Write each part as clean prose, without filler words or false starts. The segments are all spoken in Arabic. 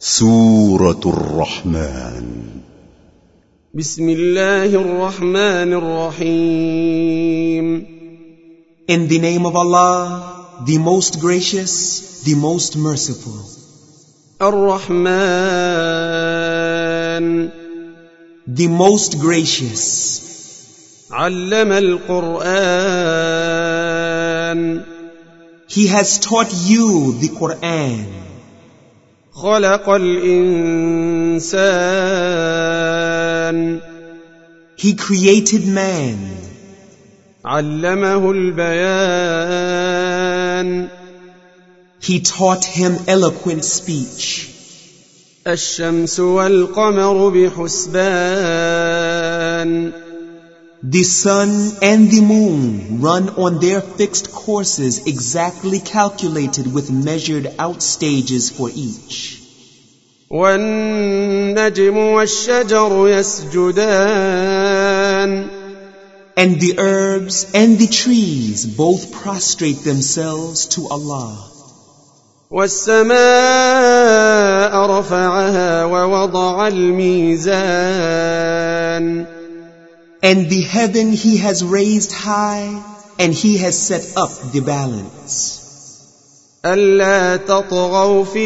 سورة الرحمن. بسم الله الرحمن الرحيم. In the name of Allah, the most gracious, the most merciful. الرحمن, the most gracious. علم القرآن. He has taught you the Quran. خلق الإنسان. He created man. علمه البيان. He taught him eloquent speech. الشمس والقمر بحسبان. The sun and the moon run on their fixed courses exactly calculated with measured out stages for each. والنجم والشجر يسجدان. And the herbs and the trees both prostrate themselves to Allah. والسماء رفعها ووضع الميزان. And the heaven He has raised high, and He has set up the balance. ألا تطغوا في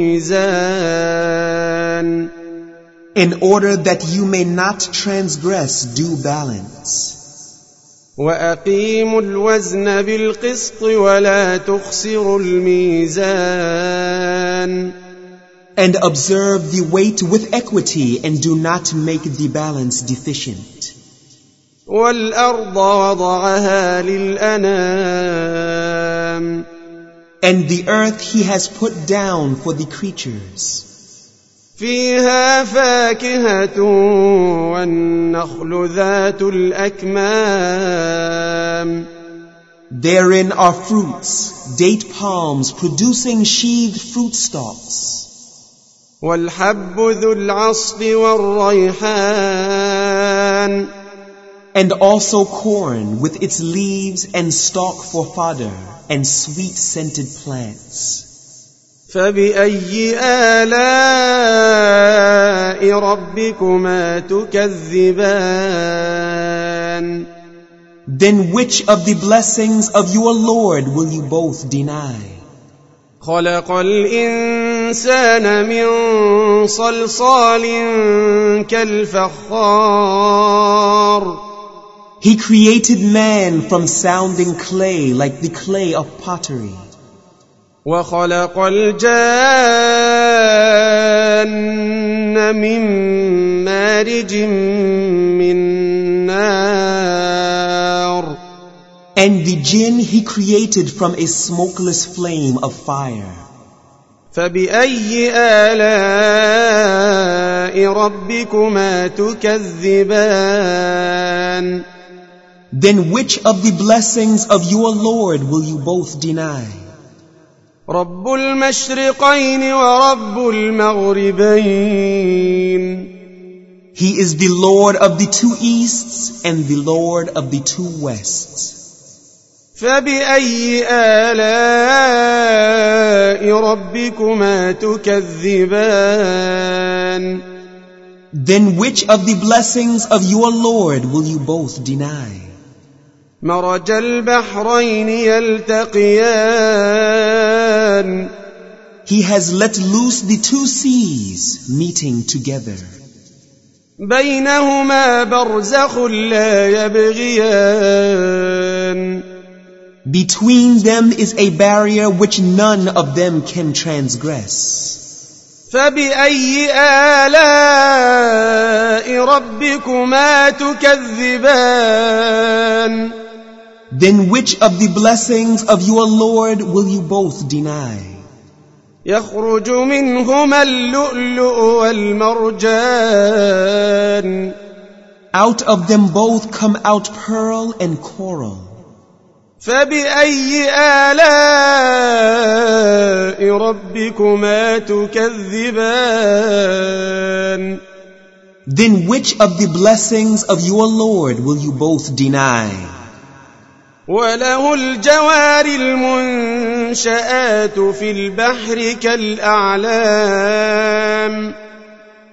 الميزان. In order that you may not transgress due balance. وأقيموا الوزن بالقسط ولا تخسروا الميزان. And observe the weight with equity, and do not make the balance deficient. والأرض وضعها للأنام. And the earth He has put down for the creatures. فيها فاكهة والنخل ذات الأكمام. Therein are fruits, date palms producing sheathed fruit stalks. والحب ذو العصف والريحان. And also corn with its leaves and stalk for fodder, and sweet-scented plants. فبأي آلاء ربكما تكذبان. Then which of the blessings of your Lord will you both deny? خلق الإنسان من صلصال كالفخار. He created man from sounding clay like the clay of pottery. وخلق الجان من مارج من نار. And the jinn He created from a smokeless flame of fire. فبأي آلاء ربكما تكذبان. Then which of the blessings of your Lord will you both deny? رب المشرقين ورب المغربين. He is the Lord of the two easts and the Lord of the two wests. فبأي آلاء ربكما تكذبان. Then which of the blessings of your Lord will you both deny? مرج البحرين يلتقيان. He has let loose the two seas meeting together. بينهما برزخ لا يبغيان. Between them is a barrier which none of them can transgress. فبأي آلاء ربكما تكذبان. Then which of the blessings of your Lord will you both deny? يخرج منهما اللؤلؤ والمرجان. Out of them both come out pearl and coral. فبأي آلاء ربكما تكذبان. Then which of the blessings of your Lord will you both deny? وله الجوار المنشآت في البحر كالأعلام.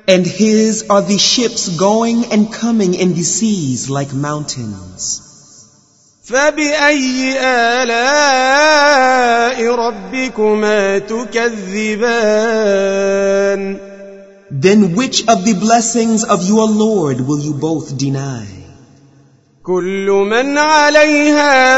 And his are the ships going and coming in the seas like mountains. فبأي آلاء ربكما تكذبان Then which of the blessings of your Lord will you both deny? كل من عليها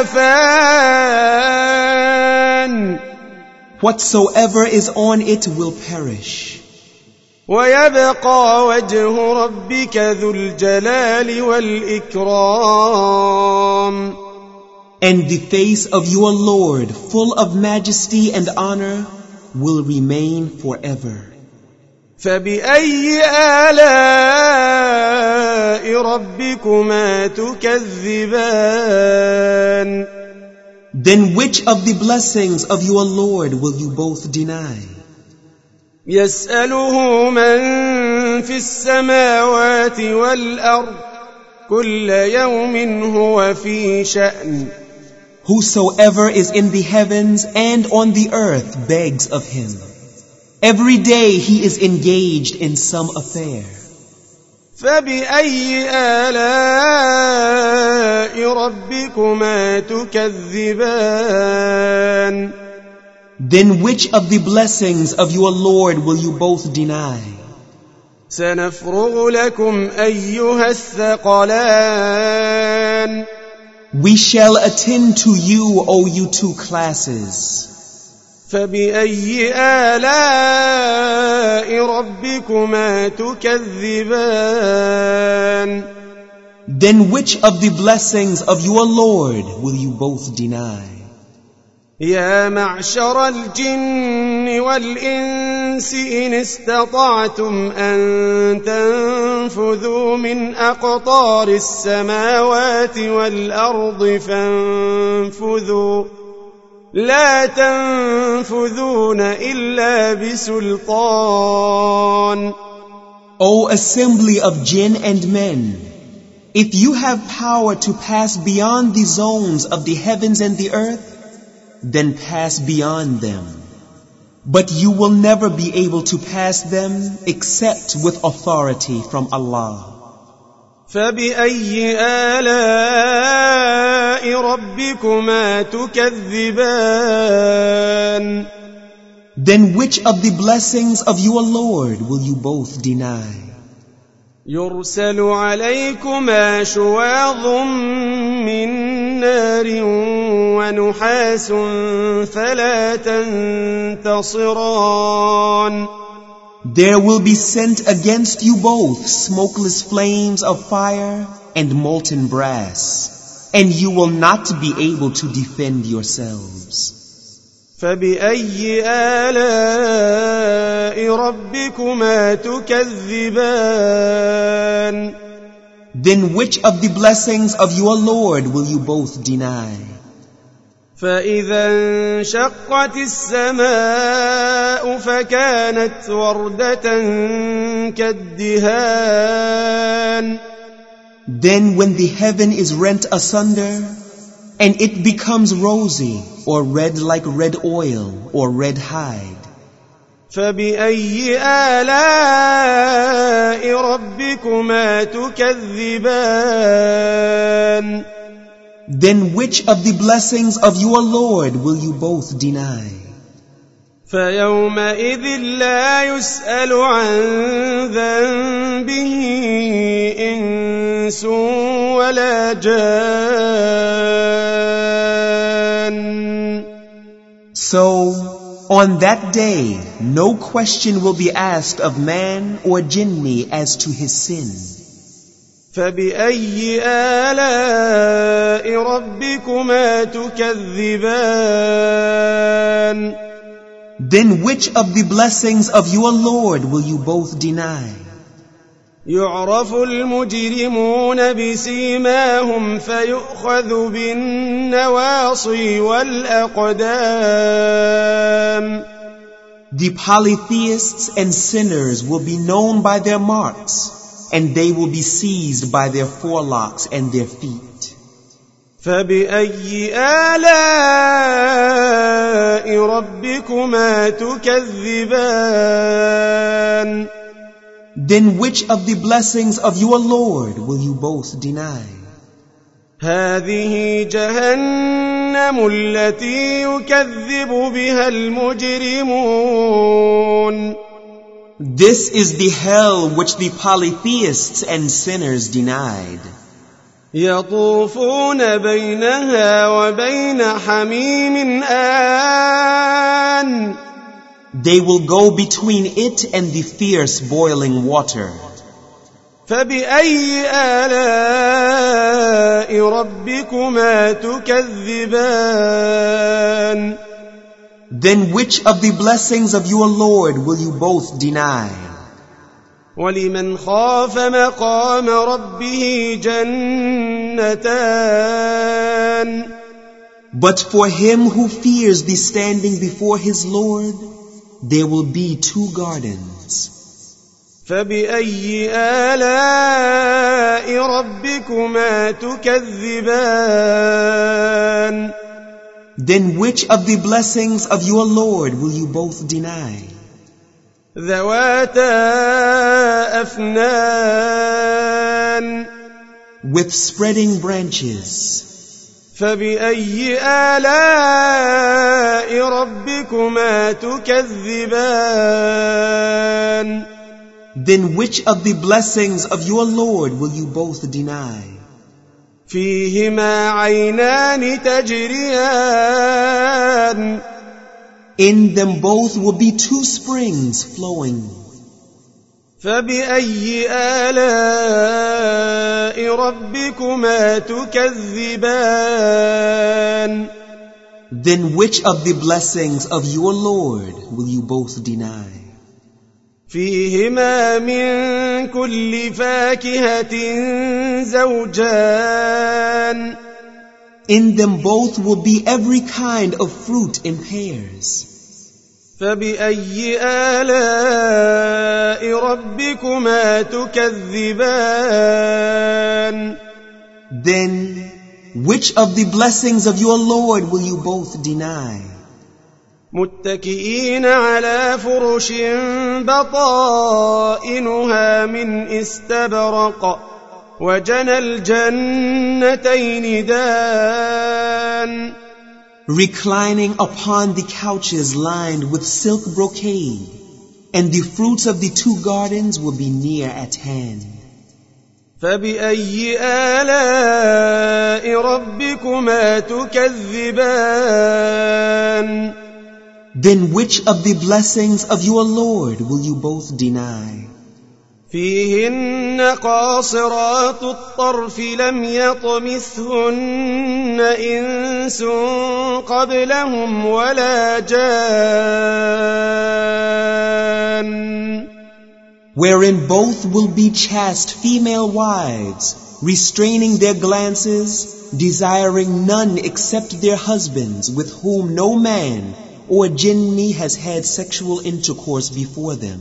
فان Whatsoever is on it will perish. ويبقى وجه ربك ذو الجلال والإكرام And the face of your Lord, full of majesty and honor, will remain forever. فبأي آلاء ربكما تكذبان Then which of the blessings of your Lord will you both deny? يسأله من في السماوات والأرض كل يوم هو في شأن Whosoever is in the heavens and on the earth begs of him. Every day he is engaged in some affair. فبأي آلاء ربكما تكذبان Then which of the blessings of your Lord will you both deny? سنفرغ لكم أيها الثقلان We shall attend to you, O you two classes. فبأي آلاء ربكما تكذبان Then which of the blessings of your Lord will you both deny? يا معشر الجن والإنس إن استطعتم أن تنفذوا من أقطار السماوات والأرض فانفذوا لا تنفذون إلا بسلطان O assembly of jinn and men, if you have power to pass beyond the zones of the heavens and the earth, then pass beyond them. But you will never be able to pass them except with authority from Allah. فبأي آلاء ربكما تكذبان Then which of the blessings of your Lord will you both deny? يرسل عليكما شواظ من نار ونحاس فلا تنتصران There will be sent against you both smokeless flames of fire and molten brass, and you will not be able to defend yourselves. فبأي آلاء ربكما تكذبان Then which of the blessings of your Lord will you both deny? فإذا انشقت السماء فكانت وردة كالدهان Then when the heaven is rent asunder, and it becomes rosy, or red like red oil, or red hide. فبأي آلاء ربكما تكذبان Then which of the blessings of your Lord will you both deny? فيومئذ لا يسأل عن ذنبه إنس ولا جان So, on that day, no question will be asked of man or jinni as to his sin. فبأي آلاء ربكما تكذبان Then which of the blessings of your Lord will you both deny? يعرف المجرمون بسيماهم فيؤخذ بالنواصي والأقدام The polytheists and sinners will be known by their marks, and they will be seized by their forelocks and their feet. فبأي آلاء ربكما تكذبان Then which of the blessings of your Lord will you both deny? هذه جهنم التي يكذب بها المجرمون. This is the hell which the polytheists and sinners denied. يطوفون بينها وبين حميم آن. They will go between it and the fierce boiling water. فبأي آلاء ربكما تكذبان. Then which of the blessings of your Lord will you both deny? ولمن خاف مقام ربه جنتان. But for him who fears the standing before his Lord, there will be 2 gardens. فبأي آلاء ربكما تكذبان. Then which of the blessings of your Lord will you both deny? ذواتا أفنان. With spreading branches. فبأي آلاء ربكما تكذبان. Then which of the blessings of your Lord will you both deny? فيهما عينان تجريان. In them both will be 2 springs flowing. فبأي آلاء ربكما تكذبان. Then which of the blessings of your Lord will you both deny? فيهما من كل فاكهة زوجان. In them both will be every kind of fruit in pairs. فبأي آلاء ربكما تكذبان. Then which of the blessings of your Lord will you both deny? متكئين على فرش بطائنها من استبرق وجنى الجنتين دان. Reclining upon the couches lined with silk brocade, and the fruits of the 2 gardens will be near at hand. فبأي آلاء ربكما تكذبان. Then which of the blessings of your Lord will you both deny? فيهن قاصرات الطرف لم يطمثهن إنس قبلهم ولا جان. Wherein both will be chaste female wives, restraining their glances, desiring none except their husbands, with whom no man or jinni has had sexual intercourse before them.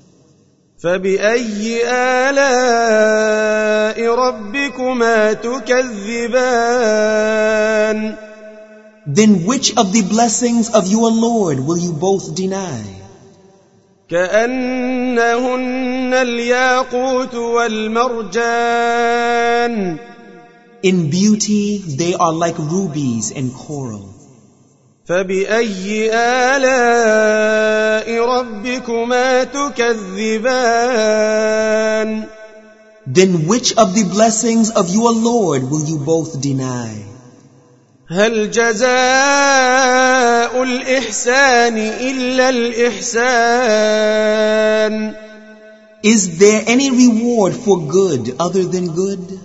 فبأي آلاء ربكما تكذبان. Then which of the blessings of your Lord will you both deny? كأنهن الياقوت والمرجان. In beauty they are like rubies and coral. فبأي آلاء ربكما تكذبان. Then which of the blessings of your Lord will you both deny? هل جزاء الإحسان إلا الإحسان. Is there any reward for good other than good?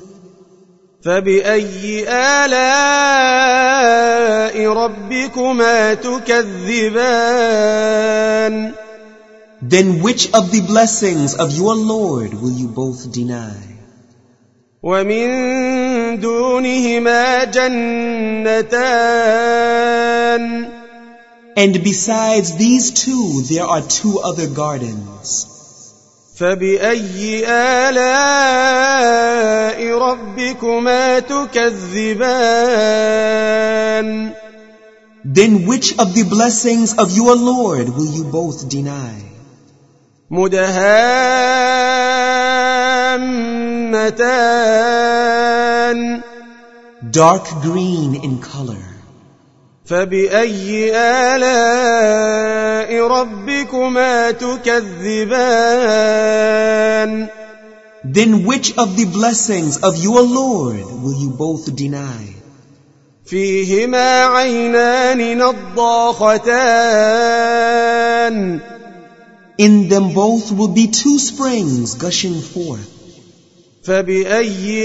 فبأي آلاء ربكما تكذبان. Then which of the blessings of your Lord will you both deny? ومن دونهما جنتان. And besides these 2, there are 2 other gardens. فبأي آلاء ربكما تكذبان. Then which of the blessings of your Lord will you both deny? مدهان مدهنتان dark green in color. فبأي آلاء ربكما تكذبان Then which of the blessings of your Lord will you both deny? فيهما عينان نضاختان In them both will be two springs gushing forth. فبأي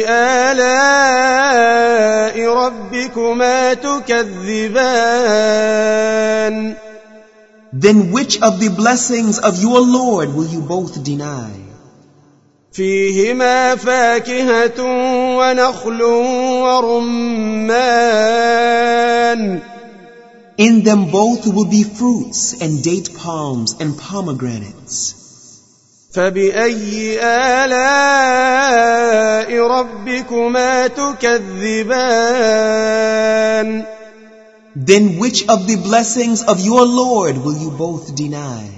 آلاء ربكما تكذبان Then which of the blessings of your Lord will you both deny? فيهما فاكهة ونخل ورمان In them both will be fruits and date palms and pomegranates. فبأي آلاء ربكما تكذبان Then which of the blessings of your Lord will you both deny?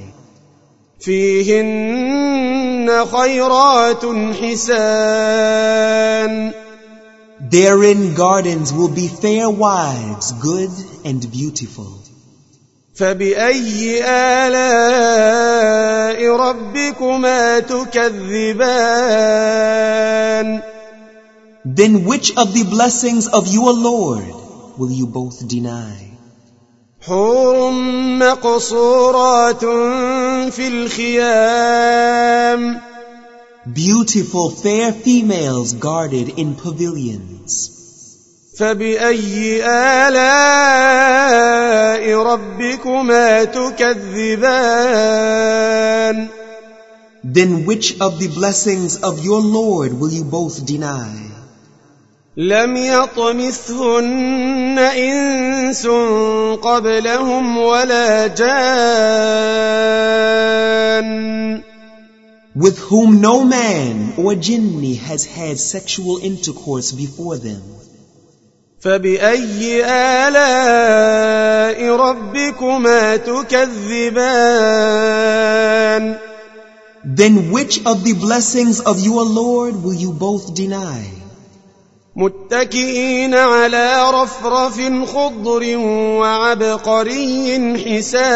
فيهن خيرات حسان Therein gardens will be fair wives, good and beautiful. فبأي آلاء ربكما تكذبان Then which of the blessings of your Lord will you both deny? حور مقصورات في الخيام Beautiful fair females guarded in pavilions. فبأي آلاء ربكما تكذبان Then which of the blessings of your Lord will you both deny? لم يطمثهن إنس قبلهم ولا جان With whom no man or jinni has had sexual intercourse before them. فبأي آلاء ربكما تكذبان Then which of the blessings of your Lord will you both deny? متكئين على رفرف خضر وعبقري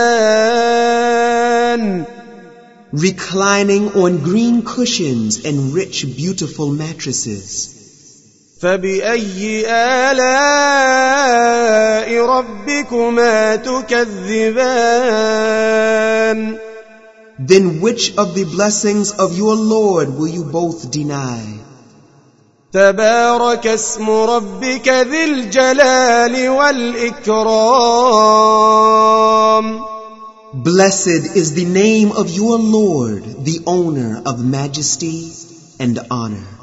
حسان Reclining on green cushions and rich beautiful mattresses. فبأي آلاء ربكما تكذبان Then which of the blessings of your Lord will you both deny? تبارك اسم ربك ذي الجلال والإكرام Blessed is the name of your Lord, the owner of majesty and honor.